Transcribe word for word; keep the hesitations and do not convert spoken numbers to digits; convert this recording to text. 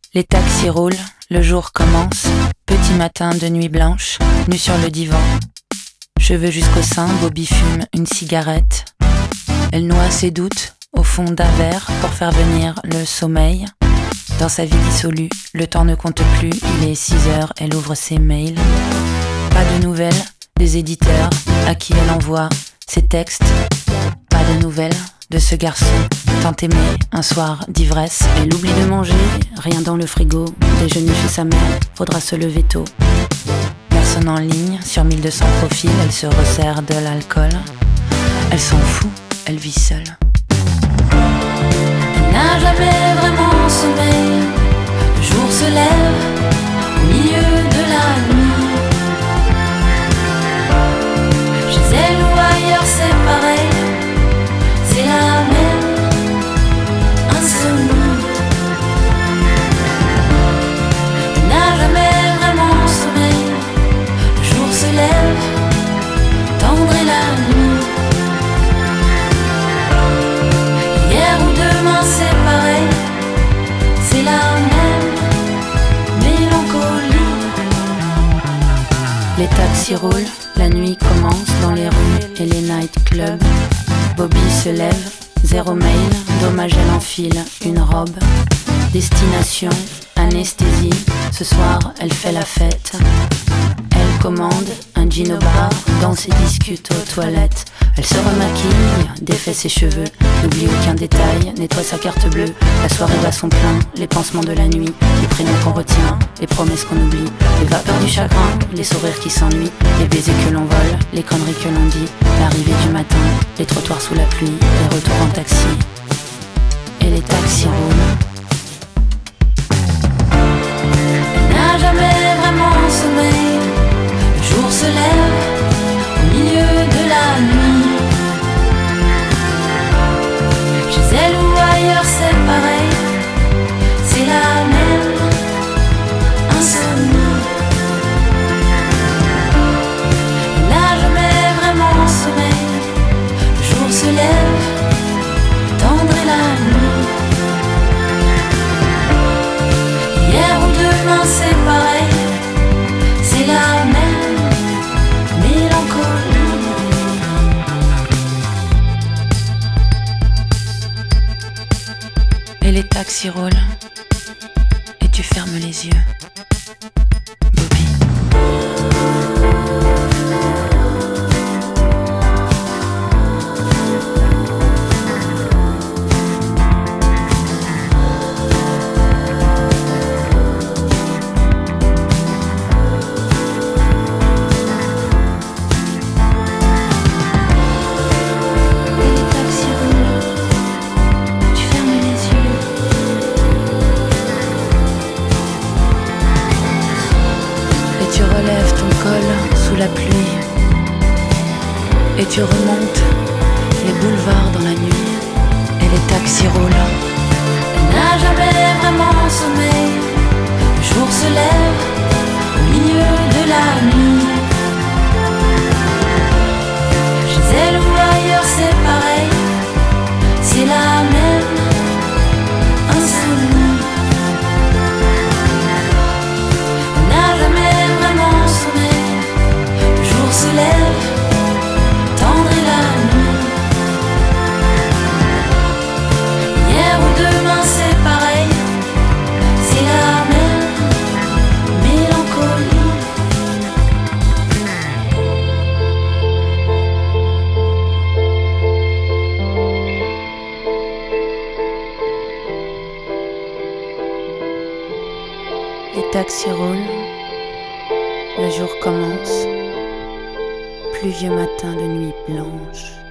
Les taxis roulent, le jour commence. Petit matin de nuit blanche, nu sur le divan. Cheveux jusqu'au sein, Bobby fume une cigarette. Elle noie ses doutes au fond d'un verre pour faire venir le sommeil. Dans sa vie dissolue, le temps ne compte plus. Il est six heures, elle ouvre ses mails. Pas de nouvelles des éditeurs à qui elle envoie ses textes. Pas de nouvelles de ce garçon tant aimé un soir d'ivresse. Elle oublie de manger, rien dans le frigo. Déjeuner chez sa mère, faudra se lever tôt. Personne en ligne, sur mille deux cents profils. Elle se resserre de l'alcool. Elle s'en fout, elle vit seule. Elle n'a jamais vraiment sommeil. Le jour se lève au milieu de la nuit. Chez elle ou ailleurs c'est pareil. C'est la même insomnie. Elle n'a jamais vraiment sommeil. Le jour se lève, tendre est la nuit. Hier ou demain c'est pareil. C'est la même mélancolie. Les taxis roulent, la nuit commence dans les rues et les nightclubs. Bobby se lève, zéro mail, dommage elle enfile une robe. Destination, anesthésie, ce soir elle fait la fête. Elle commande un gin au bar, danse et discute aux toilettes. Elle se remaquille, défait ses cheveux, n'oublie aucun détail, nettoie sa carte bleue. La soirée va son plein, les pansements de la nuit, les prénoms qu'on retient, les promesses qu'on oublie, les vapeurs du chagrin, les sourires qui s'ennuient, les baisers que l'on vole, les conneries que l'on dit, l'arrivée du matin, les trottoirs sous la pluie, les retours en taxi. Et les taxis roulent. Elle n'a jamais vraiment sommeil. Le jour se lève au milieu de la nuit. Chez elle ou ailleurs c'est pareil. C'est la même insomnie. Elle n'a jamais vraiment sommeil. Le jour se lève, tendre est la nuit. Hier ou demain c'est pareil. C'est la même mélancolie. Et les taxis roulent. Et tu fermes les yeux. Bobby. Sous la pluie. Et tu remontes les boulevards dans la nuit. Et les taxis roulent. Elle n'a jamais vraiment sommeil. Le jour se lève au milieu de la nuit. Chez elle ou ailleurs c'est pareil. C'est la même insomnie. Elle n'a jamais vraiment sommeil. Se lève, tendre est la nuit. Hier ou demain c'est pareil. C'est la même mélancolie. Les taxis roulent, le jour commence. Pluvieux matin de nuit blanche.